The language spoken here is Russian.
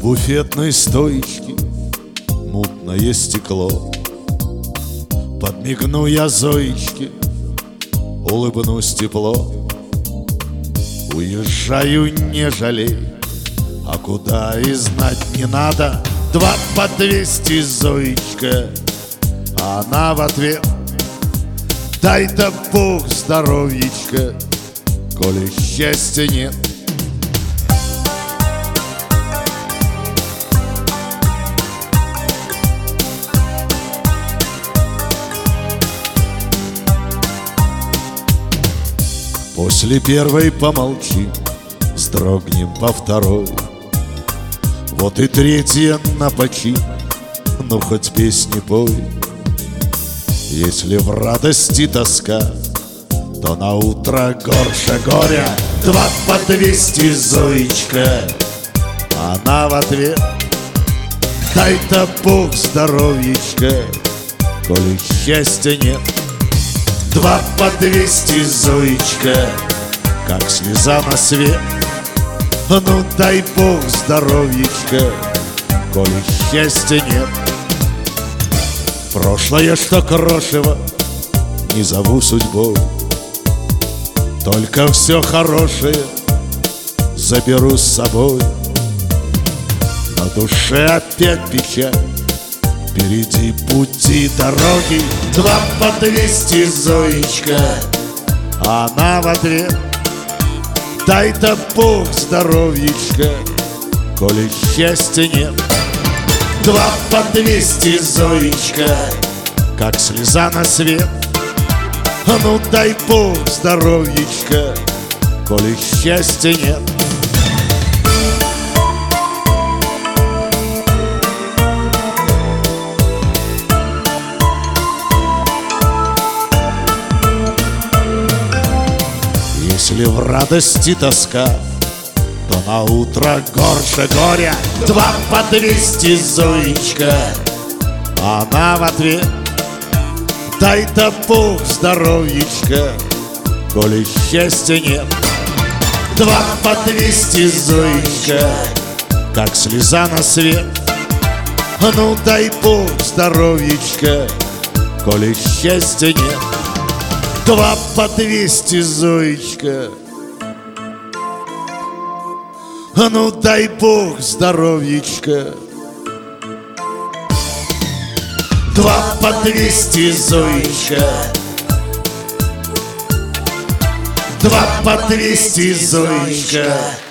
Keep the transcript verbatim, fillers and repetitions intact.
буфетной стойки мутное стекло. Подмигну я Зоечке, улыбнусь тепло. Уезжаю, не жалей, а куда и знать не надо. Два по двести, Зоечка, а она в ответ: дай-то Бог здоровьечка, коли счастья нет. После первой помолчим, вздрогнем по второй. Вот и третья на почин, ну хоть песни пой. Если в радости тоска, то на утро горше горя. Два по двести, Зоечка, а она в ответ: дай-то Бог здоровьечка, коли счастья нет. Два по двести, Зоечка, как слеза на свет. Ну дай Бог здоровьечка, коли счастья нет. Прошлое, что крошево, не зову судьбой, только все хорошее заберу с собой. На душе опять печаль, впереди пути дороги. Два по двести, Зоечка, а она в ответ: дай-то Бог здоровьечка, коли счастья нет. Два по двести, Зоечка, как слеза на свет. Ну дай Бог здоровьечка, коли счастья нет. Если в радости тоска, то на утро горше горя. Два по двести, Зоечка, а она в ответ: дай-то Бог здоровьечка, коли счастья нет. Два по двести, Зоечка, как слеза на свет. Ну дай Бог здоровьечка, коли счастья нет. Два по двести, Зоечка, ну дай Бог здоровьечка. Два по двести, Зоечка, два по двести, Зоечка.